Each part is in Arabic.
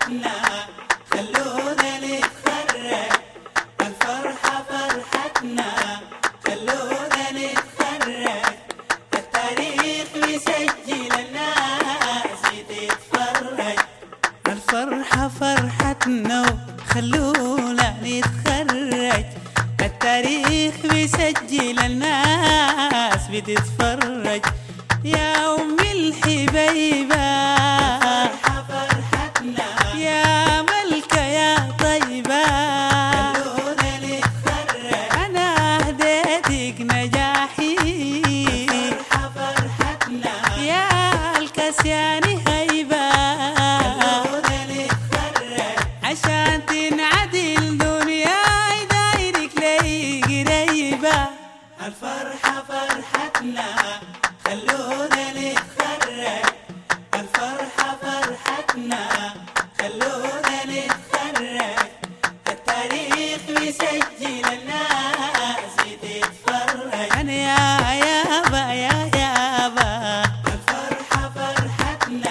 فرحتنا خلونا نتخرج. الفرحة فرحتنا خلونا نتخرج. التاريخ بيسجل الناس بتتفرج. الفرحة فرحتنا خلونا نتخرج. التاريخ بيسجل الناس بتتفرج. يا أم الحبيبة الفرحة فرحتنا، يا ملكة يا طيبة خلونا نتخرج. أنا هديتك نجاحي. الفرحة فرحتنا، يا الكسياني هيبة خلونا نتخرج. عشان تنعدل دنياي دايرك لي قريبة. الفرحة فرحتنا خلونا نتخرج. الفرحة فرحتنا خلونا نتخرج. التاريخ بيسجل الناس بتتفرج. أنا يا يابا يا يابا الفرحة فرحتنا.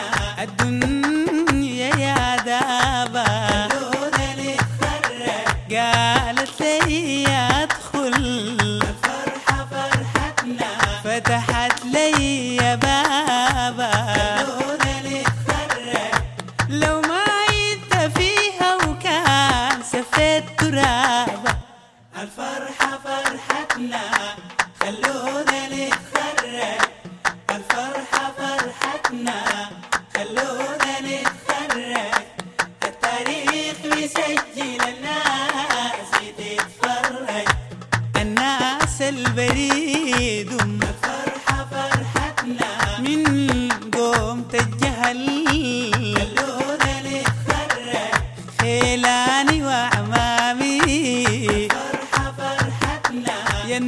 الدنيا يا دابا خلونا نتخرج. قالت لي أدخل. الفرحة فرحتنا فتحت لي يا بابا خلونا نتخرج. لو ما عدت فيها وكان سفيت ترابا. الفرحة فرحتنا خلونا نتخرج. الفرحة فرحتنا خلونا نتخرج. التاريخ بيسجل الناس بتتفرج. الناس البريد الفرحة فرحتنا من قوم الجهل خلونا نتخرج. خيلاني وعمامي الفرحة فرحتنا يا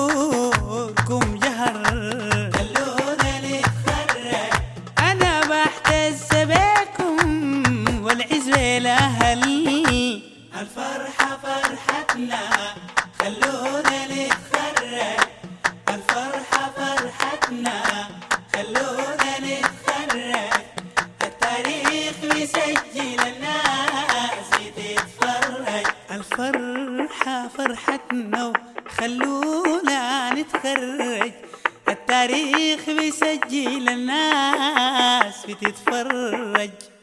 نوركم جهر خلونا نتخرج. أنا بحتز بكم والعز والأهل. الفرحة فرحتنا خلونا نتخرج. الفرحة فرحتنا خلونا نتخرج. التاريخ بيسجل الناس بتتفرج. الفرحة فرحتنا خلونا نتخرج. التاريخ بيسجل الناس بتتفرج.